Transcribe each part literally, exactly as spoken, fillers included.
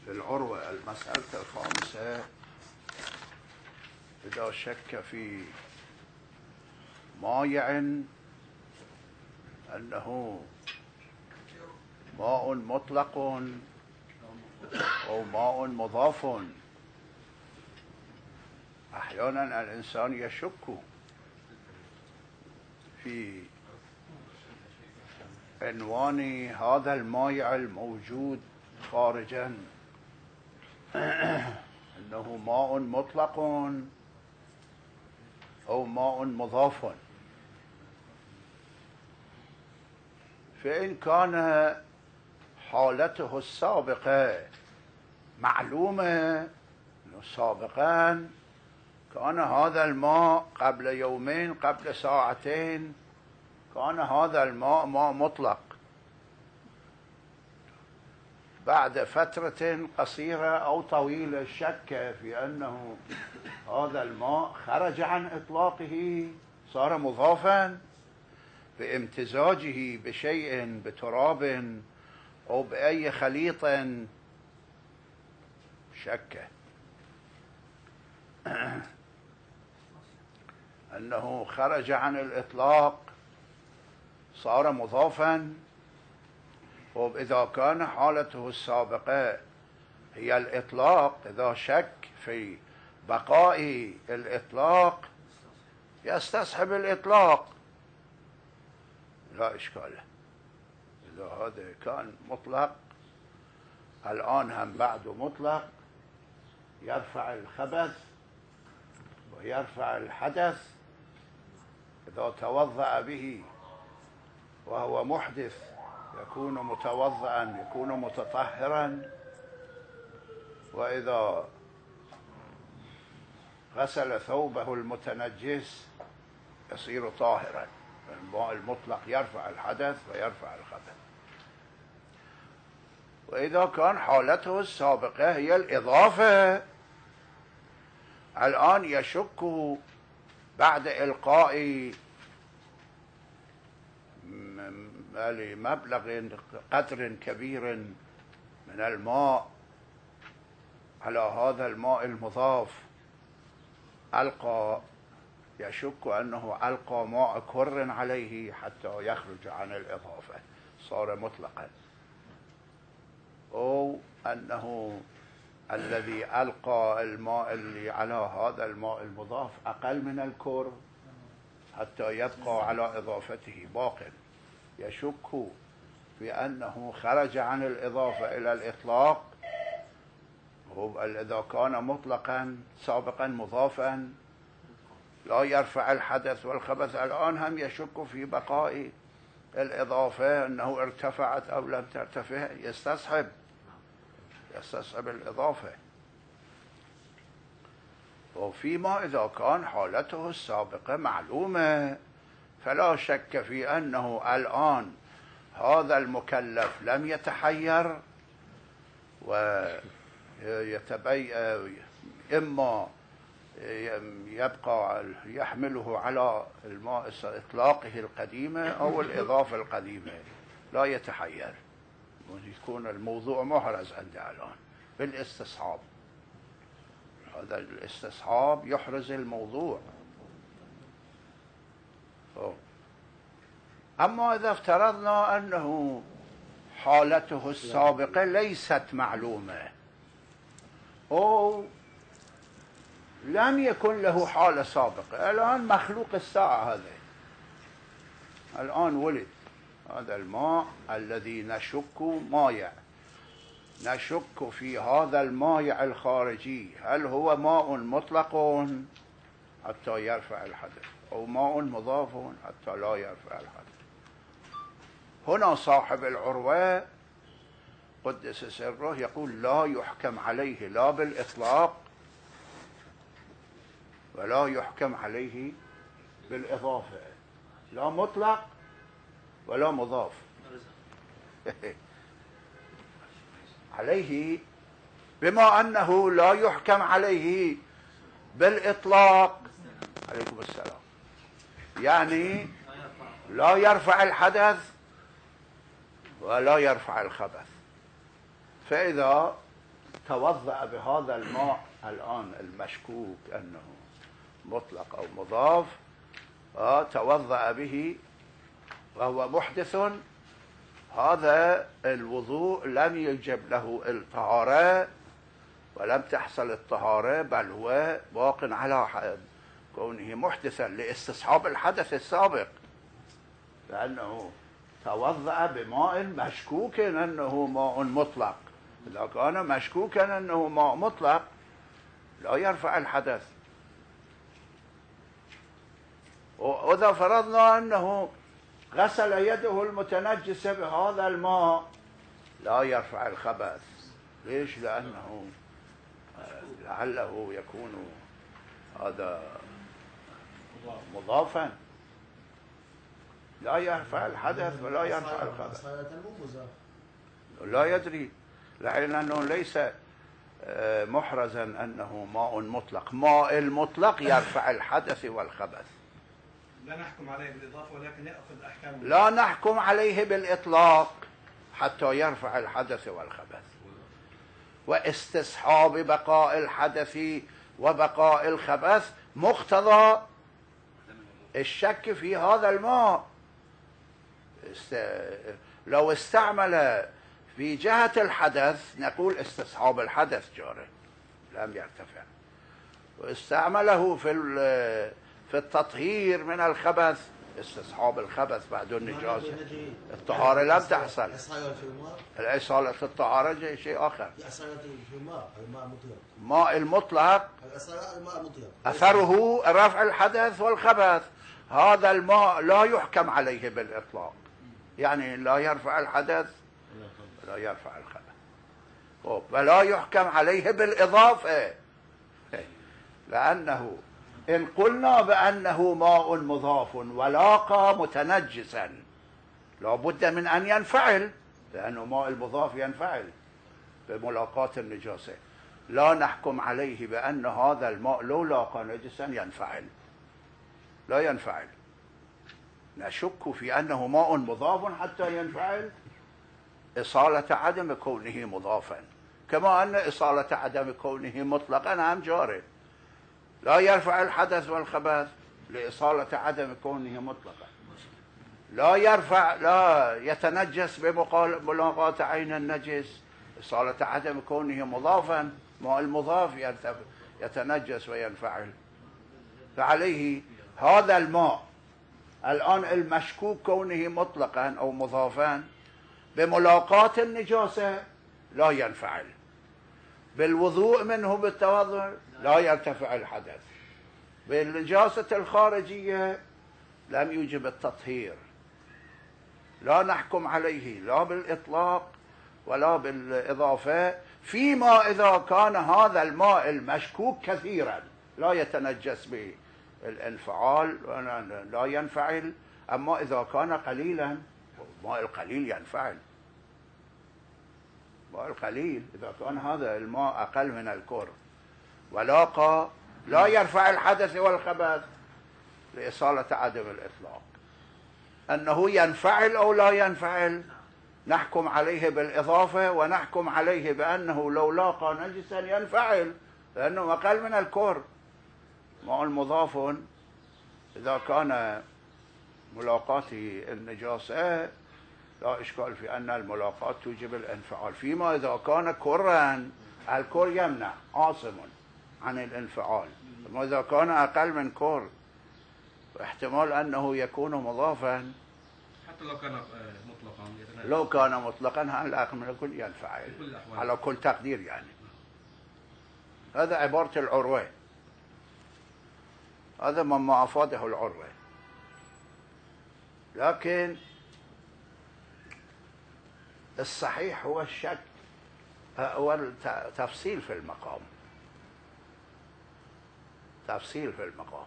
العروة. المسألة الخامسة: إذا شك في مائع أنه ماء مطلق أو ماء مضاف. أحيانا الإنسان يشك في عنوان هذا المائع الموجود خارجا أنه ماء مطلق أو ماء مضاف. فإن كان حالته السابقة معلومة، سابقا كان هذا الماء قبل يومين قبل ساعتين كان هذا الماء ماء مطلق، بعد فترة قصيرة أو طويلة شك في أنه هذا الماء خرج عن إطلاقه، صار مضافا بامتزاجه بشيء، بتراب أو بأي خليط، شك أنه خرج عن الإطلاق صار مضافا. وإذا كان حالته السابقة هي الإطلاق، إذا شك في بقاء الإطلاق يستصحب الإطلاق، لا إشكال. إذا هذا كان مطلق الآن هم بعده مطلق، يرفع الخبث ويرفع الحدث. إذا توضأ به وهو محدث يكون متوضئا، يكون متطهرا. وإذا غسل ثوبه المتنجس يصير طاهرا. الماء المطلق يرفع الحدث ويرفع الخبث. وإذا كان حالته السابقة هي الإضافة، الآن يشك بعد إلقاء مبلغ قدر كبير من الماء على هذا الماء المضاف، ألقى يشك أنه ألقى ماء كر عليه حتى يخرج عن الإضافة، صار مطلقا. أو أنه الذي ألقى الماء اللي على هذا الماء المضاف أقل من الكر حتى يبقى على إضافته باق، يشك في أنه خرج عن الإضافة إلى الإطلاق. إذا كان مطلقا سابقا مضافا لا يرفع الحدث والخبث، الآن هم يشك في بقاء الإضافة أنه ارتفعت أو لم ترتفع، يستصحب يستصحب الإضافة. وفيما إذا كان حالته السابقة معلومة فلا شك في أنه الآن هذا المكلف لم يتحير ويتبين، إما يبقى يحمله على الماء إطلاقه القديمة أو الإضافة القديمة، لا يتحير، ويكون الموضوع محرز عنده الآن بالاستصحاب. هذا الاستصحاب يحرز الموضوع. أما إذا افترضنا أنه حالته السابقة ليست معلومة أو لم يكن له حالة سابقة، الآن مخلوق الساعة، هذا الآن ولد هذا الماء الذي نشك مايع، نشك في هذا المايع الخارجي هل هو ماء مطلق حتى يرفع الحدث أو ماء مضاف حتى لا يرفع الحدث. هنا صاحب العروة قدس سره يقول لا يحكم عليه لا بالإطلاق ولا يحكم عليه بالإضافة، لا مطلق ولا مضاف. عليه بما أنه لا يحكم عليه بالإطلاق، عليكم السلام، يعني لا يرفع الحدث ولا يرفع الخبث. فإذا توضأ بهذا الماء الآن المشكوك أنه مطلق أو مضاف، آه توضأ به وهو محدث، هذا الوضوء لم يجب له الطهارة ولم تحصل الطهارة، بل هو باق على كونه محدثا لاستصحاب الحدث السابق، لأنه توضأ بماء مشكوك أنه ماء مطلق. إذا كان مشكوكا أنه ماء مطلق لا يرفع الحدث. وإذا فرضنا أنه غسل يده المتنجسة بهذا الماء لا يرفع الخبث. ليش؟ لأنه لعله يكون هذا مضافا، لا يرفع الحدث ولا يرفع الخبث. لا يدري، لأنه ليس محرزا أنه ماء مطلق. ماء المطلق يرفع الحدث والخبث. لا نحكم عليه بالإضافة ولكن يأخذ أحكام. لا نحكم عليه بالإطلاق حتى يرفع الحدث والخبث، واستصحاب بقاء الحدث وبقاء الخبث مقتضى الشك في هذا الماء. لو استعمل في جهة الحدث نقول استصحاب الحدث جاري لم يرتفع، واستعمله في في التطهير من الخبث استصحاب الخبث بعد النجاسة، الطهارة لم تحصل. الإصالة في الطهارة شيء آخر. ماء المطلق أثره رفع الحدث والخبث، هذا الماء لا يحكم عليه بالإطلاق، يعني لا يرفع الحدث ولا يرفع الخبث، ولا يحكم عليه بالإضافة، لأنه إن قلنا بأنه ماء مضاف ولاقى متنجسا لا بد من أن ينفعل، لأنه ماء المضاف ينفعل بملاقاة النجاسة. لا نحكم عليه بأن هذا الماء لو لاقى نجسا ينفعل، لا ينفعل. نشك في أنه ماء مضاف حتى ينفعل إصالة عدم كونه مضافا، كما أن إصالة عدم كونه مطلقا هم جاري، لا يرفع الحدث والخبث لإصالة عدم كونه مطلقا. لا يرفع لا يتنجس بملاقاة عين النجس، إصالة عدم كونه مضافا، ما المضاف يتنجس وينفعل. فعليه هذا الماء الآن المشكوك كونه مطلقا أو مضافا بملاقاة النجاسة لا ينفعل، بالوضوء منه بالتوضؤ لا يرتفع الحدث، بالنجاسة الخارجية لم يوجب التطهير. لا نحكم عليه لا بالإطلاق ولا بالإضافة، فيما إذا كان هذا الماء المشكوك كثيرا لا يتنجس بالانفعال لا ينفعل، أما إذا كان قليلا الماء القليل ينفعل. الماء القليل إذا كان هذا الماء أقل من الكر ولاقى لا يرفع الحدث والخبث لإصالة عدم الإطلاق. أنه ينفعل أو لا ينفعل نحكم عليه بالإضافة، ونحكم عليه بأنه لو لاقى نجسا ينفعل لأنه أقل من الكر. ماء المضاف إذا كان ملاقاة النجاسة لا إشكال في أن الملاقاة توجب الانفعال، فيما إذا كان كرا الكر يمنع عاصم عن الانفعال، أما إذا كان أقل من كر احتمال أنه يكون مضافا حتى لو كان مطلقا. لو كان مطلقا هل من الكل ينفعل على كل تقدير يعني. هذا عبارة العروة، هذا مما أفاده العروة. لكن الصحيح هو الشك، هو التفصيل في المقام، تفصيل في المقام،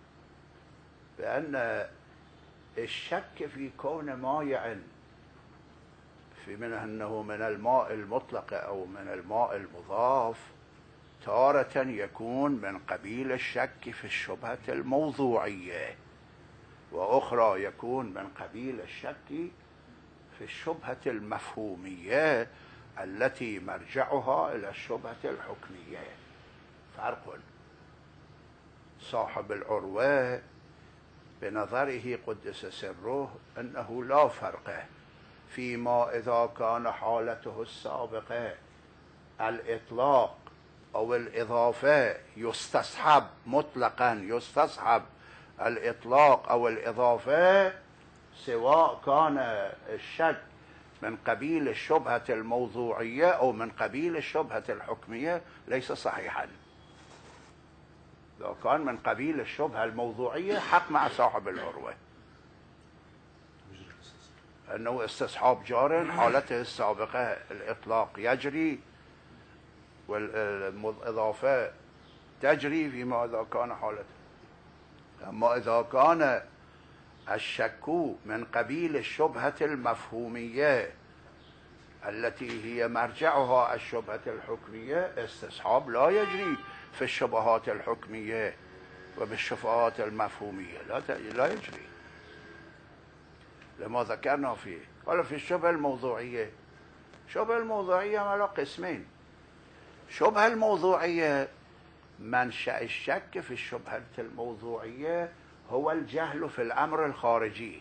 بأن الشك في كون مائع في من أنه من الماء المطلق أو من الماء المضاف تارة يكون من قبيل الشك في الشبهة الموضوعية، وأخرى يكون من قبيل الشك في الشبهة المفهومية التي مرجعها إلى الشبهة الحكمية. فرق. صاحب العروة بنظره قدس سره أنه لا فرق فيما إذا كان حالته السابقة الإطلاق أو الإضافة يستصحب مطلقا، يستصحب الإطلاق أو الإضافة، سواء كان الشك من قبيل الشبهة الموضوعية أو من قبيل الشبهة الحكمية، ليس صحيحا. لو كان من قبيل الشبهة الموضوعية حق مع صاحب العروة أنه استصحاب جار حالته السابقة الإطلاق يجري والإضافة تجري فيما إذا كان حالته. أما إذا كان الشك من قبيل الشبهة المفهومية التي هي مرجعها الشبهة الحكمية، استصحاب لا يجري في الشبهات الحكمية وبالشبهات المفهومية، لا لا يجري لما ذكرنا فيه. قال في الشبهة الموضوعية، الشبهة الموضوعية على قسمين. الشبهة الموضوعية منشأ الشك في الشبهة الموضوعية هو الجهل في الأمر الخارجي.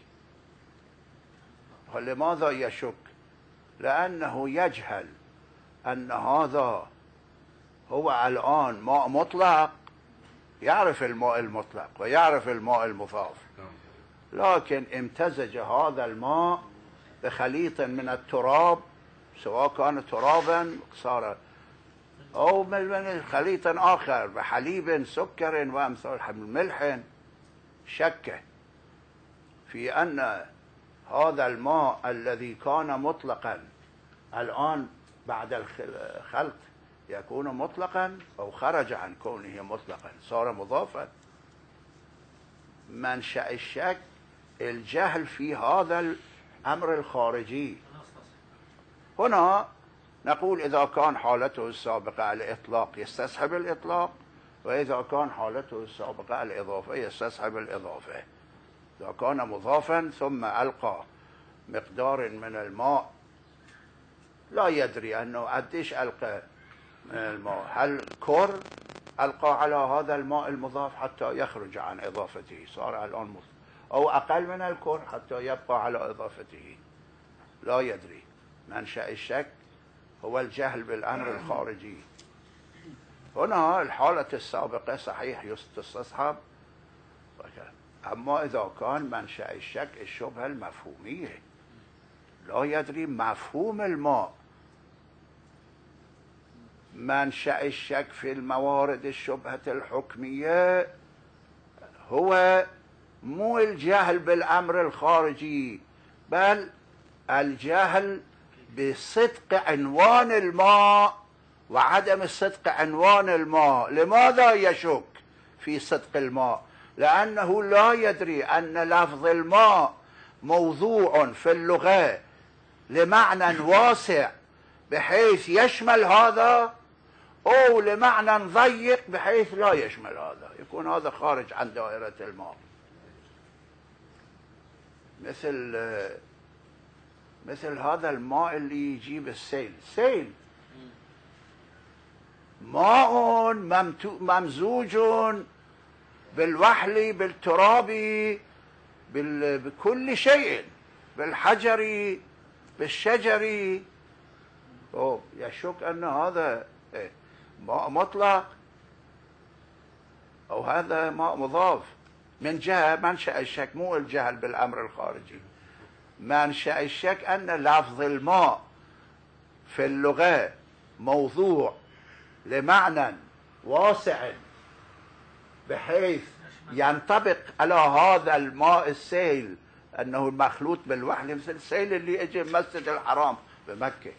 لماذا يشك؟ لأنه يجهل أن هذا هو الآن ماء مطلق، يعرف الماء المطلق ويعرف الماء المضاف، لكن امتزج هذا الماء بخليط من التراب، سواء كان ترابا صار أو من خليط آخر بحليب سكر وأمثال ملح، شك في أن هذا الماء الذي كان مطلقا الآن بعد الخلط يكون مطلقا أو خرج عن كونه مطلقا صار مضافا. منشأ الشك الجهل في هذا الأمر الخارجي. هنا نقول إذا كان حالته السابقة الإطلاق يستصحب الإطلاق، وإذا كان حالته السابقة الإضافة يستصحب الإضافة. إذا كان مضافا ثم ألقى مقدار من الماء لا يدري أنه قديش ألقى من الماء، هل كر ألقى على هذا الماء المضاف حتى يخرج عن إضافته صار الآن مضاف، أو أقل من الكر حتى يبقى على إضافته، لا يدري. منشأ الشك هو الجهل بالأمر الخارجي. هنا الحالة السابقة صحيح يستصحب، أما إذا كان منشأ الشك الشبهة المفهومية، لا يدري مفهوم الماء. منشأ الشك في الموارد الشبهة الحكمية هو مو الجهل بالأمر الخارجي، بل الجهل بصدق عنوان الماء وعدم صدق عنوان الماء. لماذا يشك في صدق الماء؟ لأنه لا يدري أن لفظ الماء موضوع في اللغة لمعنى واسع بحيث يشمل هذا، أو لمعنى ضيق بحيث لا يشمل هذا، يكون هذا خارج عن دائرة الماء. مثل مثل هذا الماء اللي يجيب السيل، سيل ماء ممزوج بالوحل بالتراب بكل شيء، بالحجر بالشجر. أوه يشك أن هذا ماء مطلق أو هذا ماء مضاف. من جهة منشأ الشك مو الجهل بالأمر الخارجي، منشأ الشك أن لفظ الماء في اللغة موضوع لمعنى واسع بحيث ينطبق على هذا الماء السيل أنه المخلوط بالوحل، مثل السيل اللي اجى مسجد الحرام بمكة.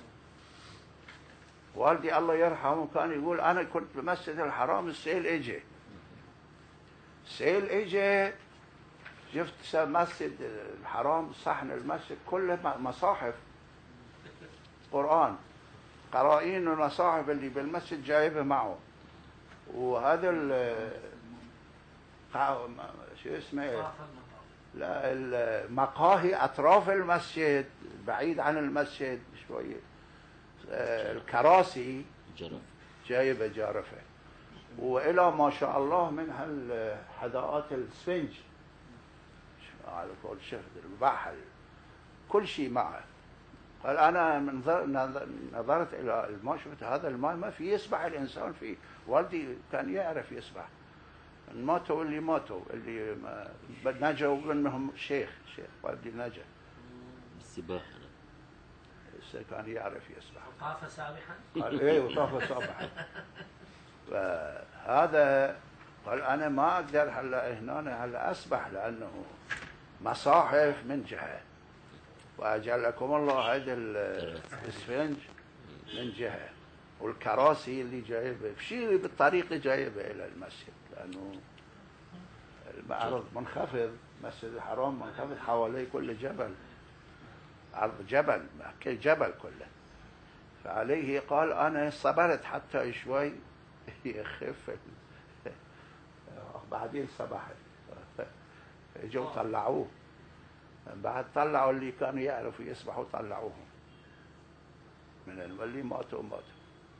والدي الله يرحمه كان يقول أنا كنت بمسجد الحرام السيل اجى السيل اجى شفت مسجد الحرام صحن المسجد كله مصاحف قرآن، قرائين والمصاحف اللي بالمسجد جايبه معه، وهذا ال شو اسمه لا المقاهي أطراف المسجد بعيد عن المسجد شوية، الكراسي جرف جايبة جارفة، وإلى ما شاء الله من هالحذاءات السفنج على كل شيء البحر كل شيء معه. قال أنا نظرت إلى الماء، شفت هذا الماء ما في يسبح الإنسان فيه. والدي كان يعرف يسبح، ماتوا اللي ماتوا اللي نجوا منهم شيخ شيخ والدي نجا السباحة، كان يعرف يسبح. وطاف سابحا؟ قال ايه وطاف سابحا. فهذا قال انا ما اقدر هلا هنا هلا اسبح، لانه مصاحف من جهه، واجعلكم الله هذا الاسفنج من جهه، والكراسي اللي جايبه شيء بالطريق جايبه الى المسجد، لانه المعرض منخفض، مسجد الحرام منخفض حواليه كل جبل، عرض جبل جبل كله. فعليه قال أنا صبرت حتى شوي يخف بعدين صبحت. اجوا طلعوه، بعد طلعوا اللي كانوا يعرفوا يسبحوا طلعوهم من اللي ماتوا ماتوا.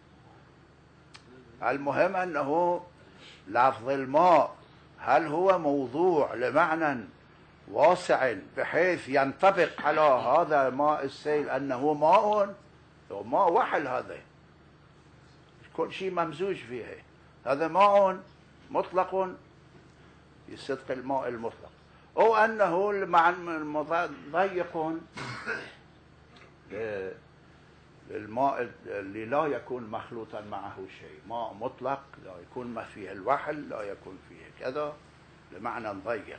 المهم أنه لفظ الماء هل هو موضوع لمعنى واسع بحيث ينطبق على هذا ماء السيل أنه ماء ماء وحل، هذا كل شيء ممزوج فيه، هذا ماء مطلق بصدق الماء المطلق، أو أنه ضيق للماء اللي لا يكون مخلوطا معه شيء، ماء مطلق لا يكون ما فيه الوحل، لا يكون فيه كذا، بمعنى ضيق.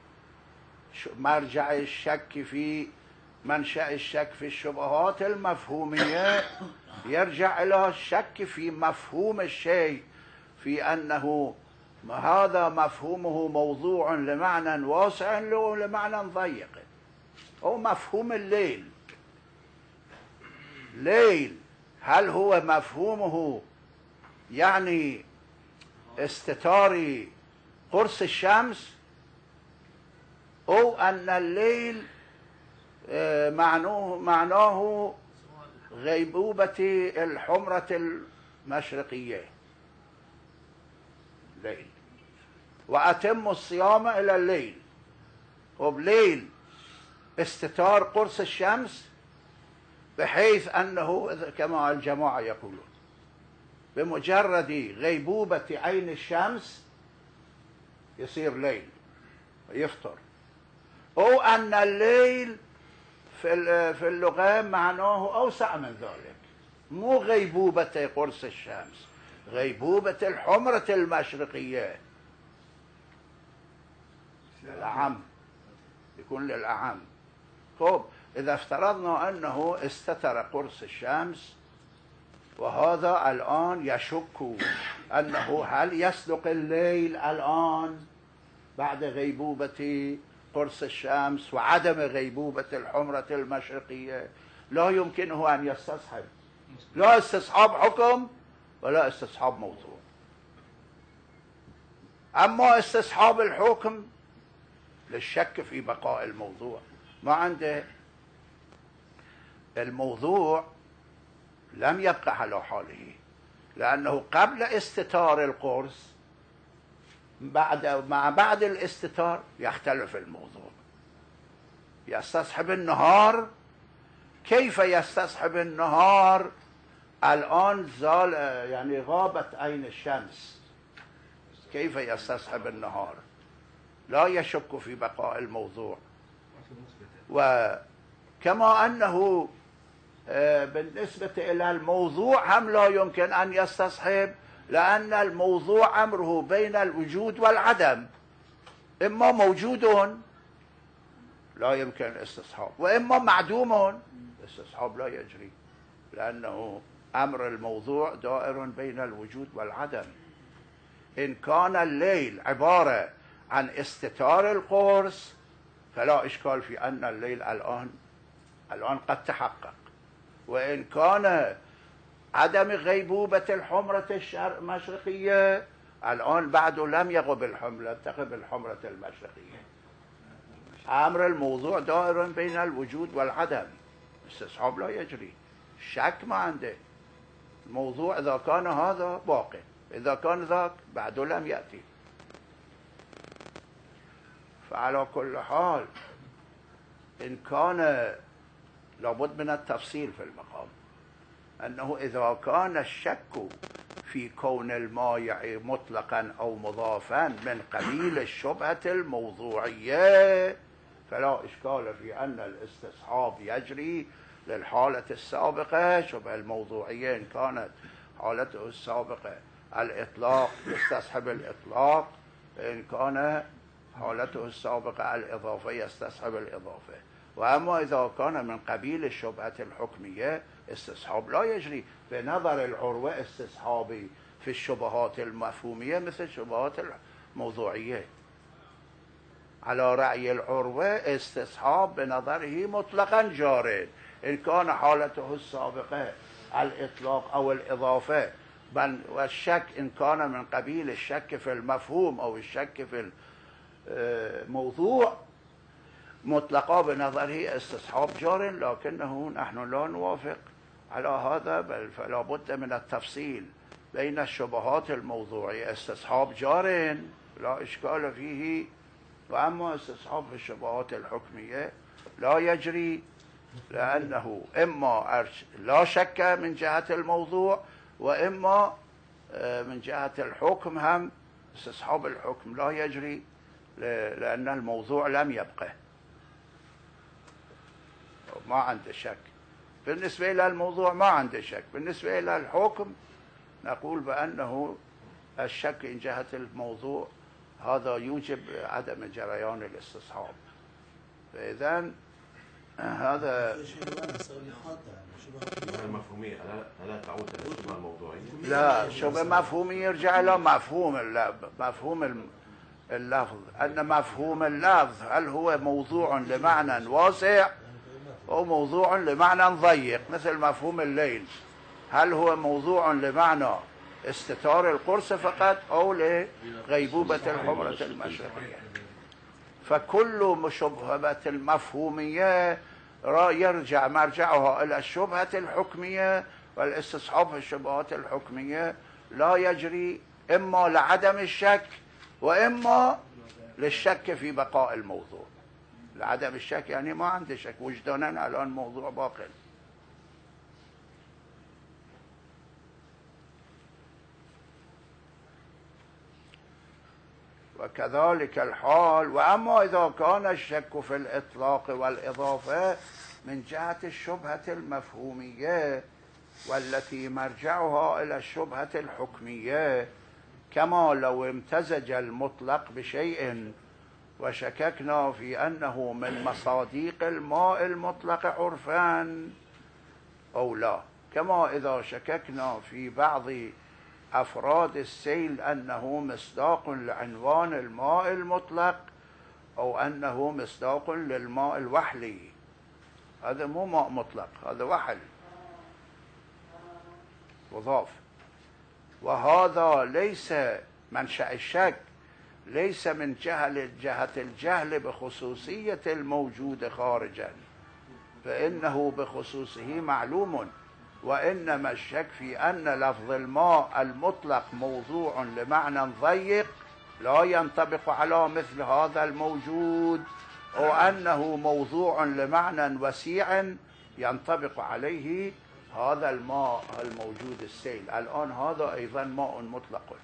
مرجع الشك في منشأ الشك في الشبهات المفهومية يرجع إلى الشك في مفهوم الشيء، في أنه هذا مفهومه موضوع لمعنى واسع له لمعنى ضيق، أو مفهوم الليل. ليل هل هو مفهومه يعني استتار قرص الشمس، أو أن الليل معناه معناه غيبوبة الحمرة المشرقية ليل، وأتم الصيام إلى الليل، وبليل استتار قرص الشمس، بحيث أنه كما الجماعة يقولون بمجرد غيبوبة عين الشمس يصير ليل ويفطر، أو أن الليل في في اللغة معناه أوسع من ذلك، مو غيبوبة قرص الشمس، غيبوبة الحمرة المشرقية الأعم، يكون للأعم. طب إذا افترضنا أنه استتر قرص الشمس، وهذا الآن يشك أنه هل يسلق الليل الآن بعد غيبوبة قرص الشمس وعدم غيبوبة الحمرة المشرقية، لا يمكنه أن يستصحب لا استصحاب حكم ولا استصحاب موضوع. أما استصحاب الحكم للشك في بقاء الموضوع، ما عنده الموضوع لم يبقى على حاله، لأنه قبل استتار القرص بعد مع بعد الاستتار يختلف الموضوع. يستصحب النهار، كيف يستصحب النهار الآن زال يعني غابت عين الشمس، كيف يستصحب النهار؟ لا يشك في بقاء الموضوع. وكما أنه بالنسبة إلى الموضوع هم لا يمكن أن يستصحب، لأن الموضوع أمره بين الوجود والعدم، إما موجود لا يمكن الاستصحاب، وإما معدوم الاستصحاب لا يجري، لأنه أمر الموضوع دائر بين الوجود والعدم. إن كان الليل عبارة عن استتار القرص فلا إشكال في أن الليل الآن الآن قد تحقق، وإن كان عدم غيبوبة الحمرة المشرقية الآن بعد لم يغب الحمرة، تغب الحمرة المشرقية. أمر الموضوع دائر بين الوجود والعدم، استصحاب لا يجري. شك ما عنده. الموضوع إذا كان هذا باقي، إذا كان ذاك بعده لم يأتي. فعلى كل حال إن كان لابد من التفصيل في المقام، أنه إذا كان الشك في كون المائع مطلقا أو مضافا من قبيل الشبهة الموضوعية فلا إشكال في أن الاستصحاب يجري للحالة السابقة. شبهة الموضوعية إن كانت حالته السابقة الإطلاق يستصحب الإطلاق، إن كان حالته السابقة الإضافة يستصحب الإضافة. وأما إذا كان من قبيل الشبهة الحكمية استصحاب لا يجري. بنظر العروة استصحابي في الشبهات المفهومية مثل الشبهات الموضوعية. على رأي العروة استصحاب بنظره مطلقا جار إن كان حالته السابقة الإطلاق أو الإضافة، بل والشك إن كان من قبيل الشك في المفهوم أو الشك في الموضوع مطلقا بنظره استصحاب جار. لكنه نحن لا نوافق على هذا، بل فلا بد من التفصيل بين الشبهات الموضوعية استصحاب جار لا إشكال فيه، وأما استصحاب في الشبهات الحكمية لا يجري، لأنه إما لا شك من جهة الموضوع وإما من جهة الحكم هم استصحاب الحكم لا يجري لأن الموضوع لم يبقى، ما عنده شك. بالنسبة إلى الموضوع ما عنده شك. بالنسبة إلى الحكم نقول بأنه الشك من جهة الموضوع هذا يوجب عدم جريان الاستصحاب. فإذا هذا المفهومية ألا تعود إلى الشبهة الموضوعية؟ لا، شبهة مفهومية يرجع إلى مفهوم اللفظ. مفهوم اللفظ أن مفهوم اللفظ هل هو موضوع لمعنى واسع أو موضوع لمعنى ضيق، مثل مفهوم الليل هل هو موضوع لمعنى استتار القرص فقط أو لغيبوبة الحمرة المشرقية. فكل شبهة المفهومية يرجع مرجعها إلى الشبهة الحكمية، والاستصحاب في الشبهات الحكمية لا يجري إما لعدم الشك وإما للشك في بقاء الموضوع. لعدم الشك يعني ما عنده شك وجدانا الآن موضوع باقي. وكذلك الحال. وأما إذا كان الشك في الإطلاق والإضافة من جهة الشبهة المفهومية والتي مرجعها إلى الشبهة الحكمية، كما لو امتزج المطلق بشيء وشككنا في أنه من مصاديق الماء المطلق عرفان أو لا، كما إذا شككنا في بعض أفراد السيل أنه مصداق لعنوان الماء المطلق أو أنه مصداق للماء الوحلي. هذا مو ماء مطلق، هذا وحل وضاف. وهذا ليس منشأ الشك، ليس من جهة جهة الجهل بخصوصية الموجود خارجا، فإنه بخصوصه معلوم، وإنما الشك في أن لفظ الماء المطلق موضوع لمعنى ضيق لا ينطبق على مثل هذا الموجود، أو أنه موضوع لمعنى وسيع ينطبق عليه هذا الماء الموجود السيل. الآن هذا أيضا ماء مطلق.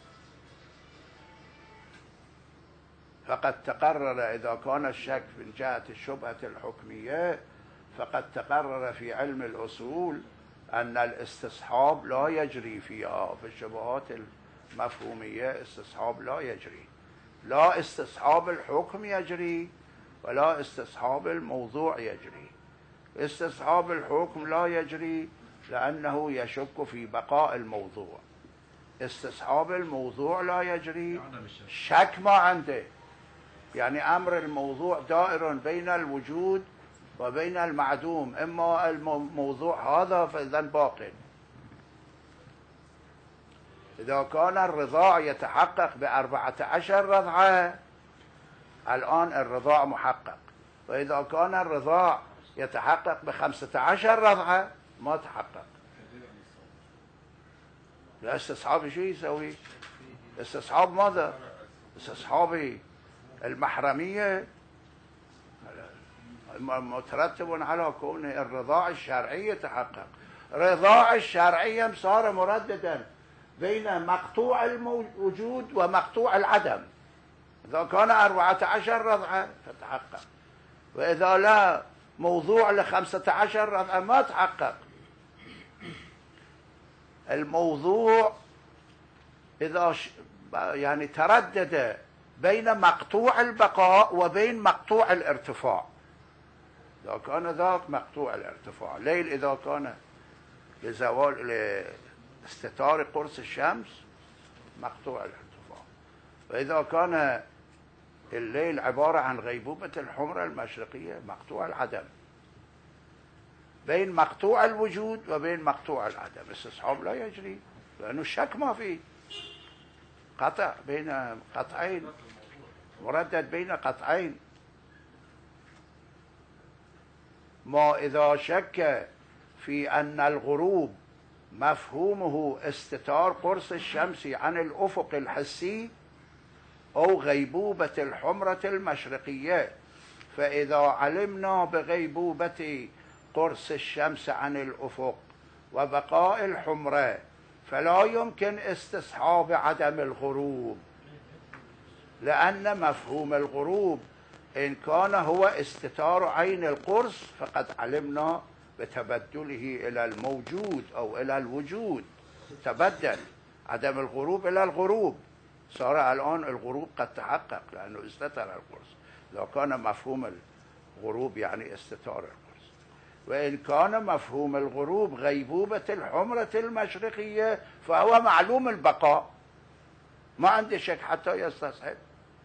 فقد تقرر إذا كان الشك من جهة الشبهة الحكمية فقد تقرر في علم الأصول أن الاستصحاب لا يجري فيها. في الشبهات المفهومية استصحاب لا يجري، لا استصحاب الحكم يجري ولا استصحاب الموضوع يجري. استصحاب الحكم لا يجري لأنه يشك في بقاء الموضوع. استصحاب الموضوع لا يجري، شك ما عنده، يعني أمر الموضوع دائر بين الوجود وبين المعدوم، إما الموضوع هذا فإذا باق. إذا كان الرضاع يتحقق بأربعة عشر رضعة الآن الرضاع محقق، وإذا كان الرضاع يتحقق بخمسة عشر رضعة ما تحقق. الاستصحاب شو يسوي؟ استصحاب ماذا؟ استصحاب المحرمية مترتب على كون الرضاع الشرعي يتحقق. رضاع الشرعي صار مرددا بين مقطوع الوجود ومقطوع العدم. إذا كان أربعة عشر رضعة فتحقق، وإذا لا موضوع لخمسة عشر رضعة ما تحقق. الموضوع إذا يعني تردد بين مقطوع البقاء وبين مقطوع الارتفاع. إذا كان ذاك مقطوع الارتفاع، ليل إذا كان لزوال لاستتار قرص الشمس مقطوع الارتفاع، وإذا كان الليل عبارة عن غيبوبة الحمرة المشرقية مقطوع العدم. بين مقطوع الوجود وبين مقطوع العدم استصحاب لا يجري، لأنه الشك ما فيه، قطع بين قطعين، مردد بين قطعين. ما إذا شك في أن الغروب مفهومه استتار قرص الشمس عن الأفق الحسي أو غيبوبة الحمرة المشرقية، فإذا علمنا بغيبوبة قرص الشمس عن الأفق وبقاء الحمرة فلا يمكن استصحاب عدم الغروب، لأن مفهوم الغروب إن كان هو استتار عين القرص فقد علمنا بتبدله إلى الموجود أو إلى الوجود، تبدل عدم الغروب إلى الغروب، صار الآن الغروب قد تحقق لأنه استتر القرص. لو كان مفهوم الغروب يعني استتار القرص، وإن كان مفهوم الغروب غيبوبة الحمرة المشرقية فهو معلوم البقاء، ما عندي شك حتى يستصحب.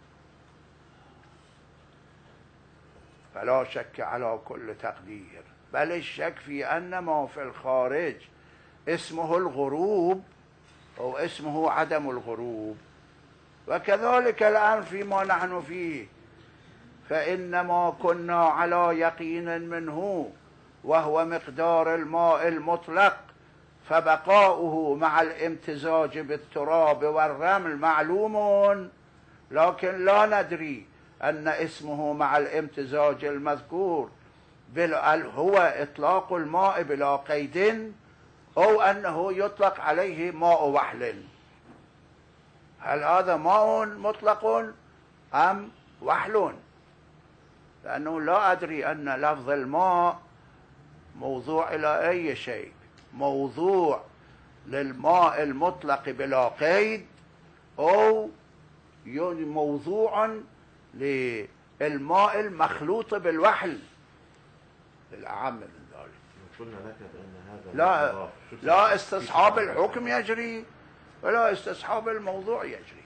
فلا شك على كل تقدير، بل الشك في أن ما في الخارج اسمه الغروب أو اسمه عدم الغروب. وكذلك الآن فيما نحن فيه، فإنما كنا على يقين منه وهو مقدار الماء المطلق، فبقاؤه مع الامتزاج بالتراب والرمل معلوم، لكن لا ندري أن اسمه مع الامتزاج المذكور بل هو إطلاق الماء بلا قيد أو أنه يطلق عليه ماء وحل. هل هذا ماء مطلق أم وحل؟ لأنه لا أدري أن لفظ الماء موضوع إلى أي شيء، موضوع للماء المطلق بلا قيد أو موضوع للماء المخلوط بالوحل الأعم من ذلك. قلنا لك بأن هذا لا لا استصحاب الحكم يجري ولا استصحاب الموضوع يجري.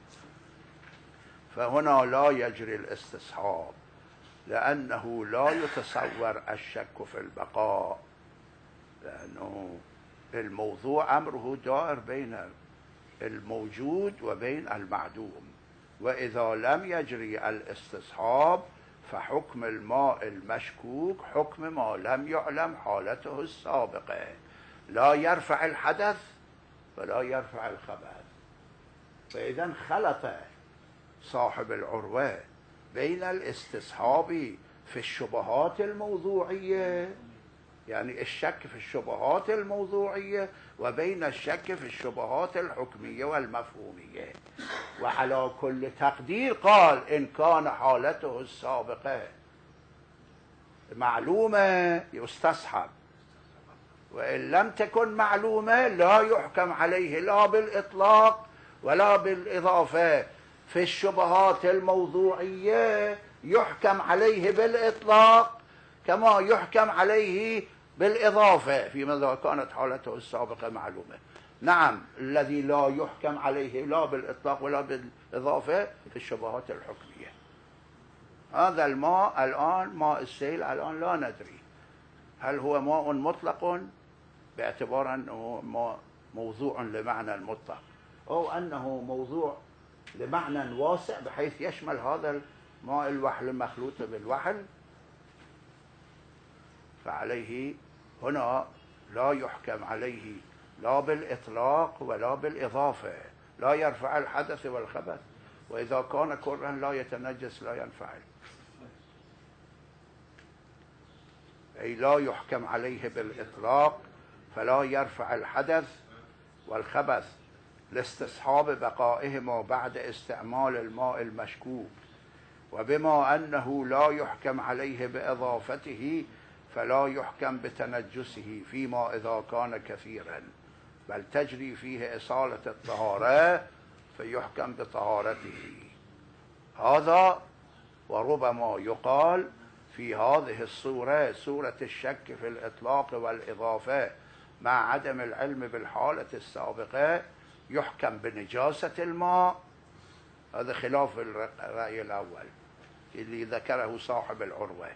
فهنا لا يجري الاستصحاب لأنه لا يتصور الشك في البقاء، لأنه الموضوع أمره دائر بين الموجود وبين المعدوم. وإذا لم يجري الاستصحاب فحكم الماء المشكوك حكم ما لم يعلم حالته السابقة، لا يرفع الحدث ولا يرفع الخبث. فإذا خلط صاحب العروة بين الاستصحاب في الشبهات الموضوعية، يعني الشك في الشبهات الموضوعية، وبين الشك في الشبهات الحكمية والمفهومية. وعلى كل تقدير قال إن كان حالته السابقة معلومة يستصحب، وإن لم تكن معلومة لا يحكم عليه لا بالإطلاق ولا بالإضافة. في الشبهات الموضوعية يحكم عليه بالإطلاق كما يحكم عليه بالإضافة فيما كانت حالته السابقة معلومة. نعم، الذي لا يحكم عليه لا بالإطلاق ولا بالإضافة في الشبهات الحكمية. هذا الماء الآن ماء السيل الآن لا ندري هل هو ماء مطلق باعتبار أنه ماء موضوع لمعنى المطلق أو أنه موضوع لمعنى واسع بحيث يشمل هذا الماء الوحل المخلوط بالوحل. فعليه هنا لا يحكم عليه لا بالإطلاق ولا بالإضافة، لا يرفع الحدث والخبث. وإذا كان كرها لا يتنجس لا ينفعل، أي لا يحكم عليه بالإطلاق فلا يرفع الحدث والخبث لاستصحاب بقائهما بعد استعمال الماء المشكوك. وبما أنه لا يحكم عليه بإضافته فلا يحكم بتنجسه فيما إذا كان كثيرا، بل تجري فيه إصالة الطهارة فيحكم بطهارته. هذا وربما يقال في هذه الصورة، صورة الشك في الإطلاق والإضافة مع عدم العلم بالحالة السابقة، يحكم بنجاسة الماء. هذا خلاف الرأي الأول اللي ذكره صاحب العروة.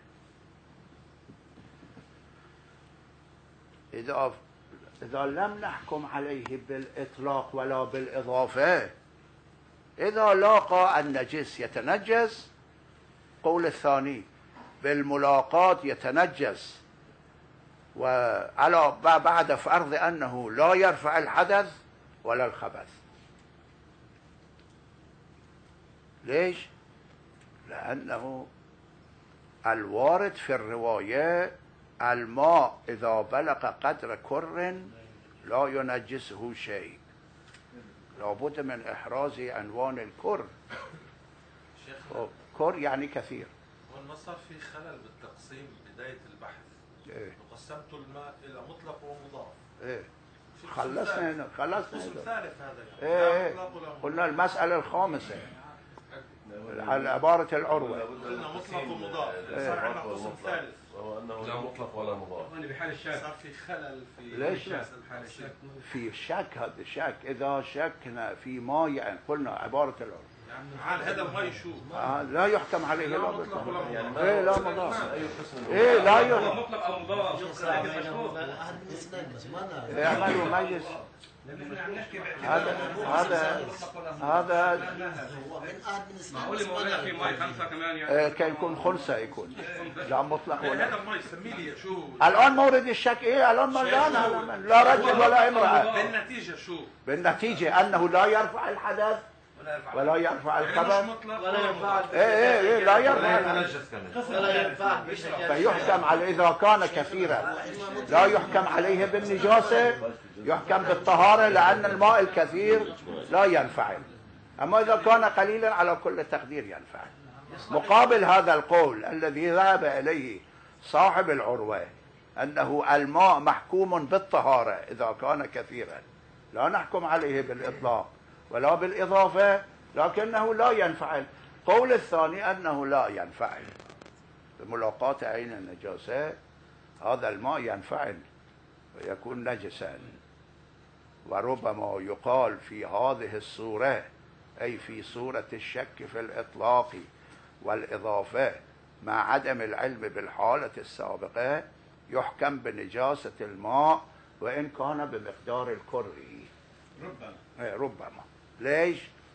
إذا إذا لم نحكم عليه بالإطلاق ولا بالإضافة، إذا لاقى النجس يتنجس. قول الثاني بالملاقاة يتنجس، وعلى بعد فرض أنه لا يرفع الحدث ولا الخبث. ليش؟ لأنه الوارد في الرواية الماء إذا بلغ قدر كر لا ينجسه شيء، لابد من إحراز عنوان الكر. كر يعني كثير. وما صار في خلل بالتقسيم بداية البحث؟ إيه؟ وقسمت الماء إلى مطلق ومضاف. إيه؟ خلصنا هنا، خلصنا القسم الثالث هذا يعني. إيه؟ قلنا المسألة الخامسة على عبارة العروة. قلنا مطلق ومضاف، صار عندنا قسم ثالث وهو أنه لا مطلق ولا مضاف. أنا بحال الشك صار في خلل في ليش لا؟ في شك. هذا الشك إذا شكنا في ما يعني قلنا عبارة العروة عن هذا الماء شو؟ آه لا يحكم عليه لا مطلق ولا مضاف. يعني إيه لا مضاف. أي قسم إيه لا يحكم. مطلق أو مضاف. اعملوا مجلس. هذا هذا هذا معقول مولانا في ماي خمسة كمان يعني؟ كان يكون خنثى يكون لا مطلق ولا. هذا الماء سمي لي شو؟ الآن مورد الشك إيه؟ الآن ما لا لا رجل ولا امرأة. بالنتيجة شو؟ بالنتيجة أنه لا يرفع الحدث ولا يرفع الخبث ولا يرفع. إيه إيه إيه لا يرفع ولا يرفع. فيحكم على إذا كان كثيرا لا يحكم عليه بالنجاسة، يحكم بالطهارة لأن الماء الكثير لا ينفعل. أما إذا كان قليلا على كل تقدير ينفعل. مقابل هذا القول الذي ذهب إليه صاحب العروة أنه الماء محكوم بالطهارة إذا كان كثيرا، لا نحكم عليه بالإطلاق ولا بالإضافة، لكنه لا ينفعل. قول الثاني أنه لا ينفعل بملاقاة عين النجاسة، هذا الماء ينفعل ويكون نجسا. وربما يقال في هذه الصورة، أي في صورة الشك في الإطلاق والإضافة مع عدم العلم بالحالة السابقة، يحكم بنجاسة الماء وإن كان بمقدار الكر. ربما ربما. ليش؟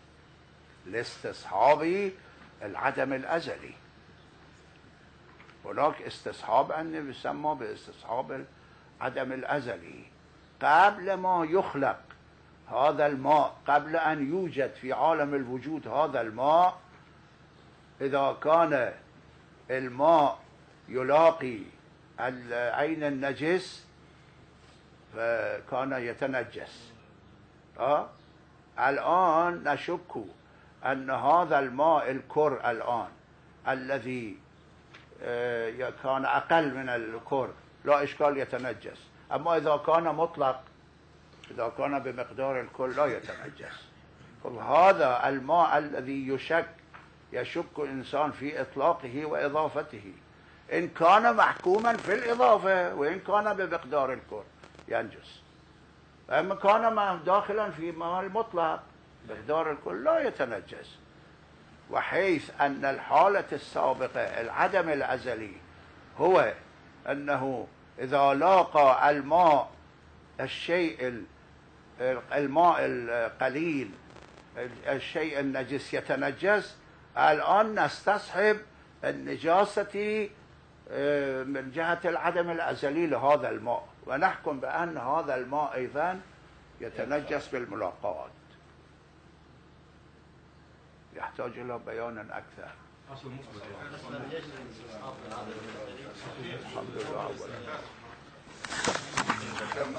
لاستصحاب العدم الأزلي. هناك استصحاب أن يسمى باستصحاب العدم الأزلي قبل ما يخلق هذا الماء، قبل أن يوجد في عالم الوجود هذا الماء. إذا كان الماء يلاقي العين النجس فكان يتنجس. أه؟ الآن نشك أن هذا الماء الكر الآن الذي آه كان أقل من الكر لا إشكال يتنجس. أما إذا كان مطلق، إذا كان بمقدار الكر لا يتنجس. هذا الماء الذي يشك يشك الإنسان في إطلاقه وإضافته، إن كان محكوما في الإضافة وإن كان بمقدار الكر ينجس. أما كان داخلا في ماء المطلق مقدار الكل لا يتنجس. وحيث أن الحالة السابقة العدم الأزلي هو أنه إذا لاقى الماء الشيء الماء القليل الشيء النجس يتنجس، الآن نستصحب النجاسة من جهة العدم الأزلي لهذا الماء ونحكم بأن هذا الماء أيضا يتنجس بالملاقات. يحتاج إلى بيان أكثر. أصل مثبت الحمد لله.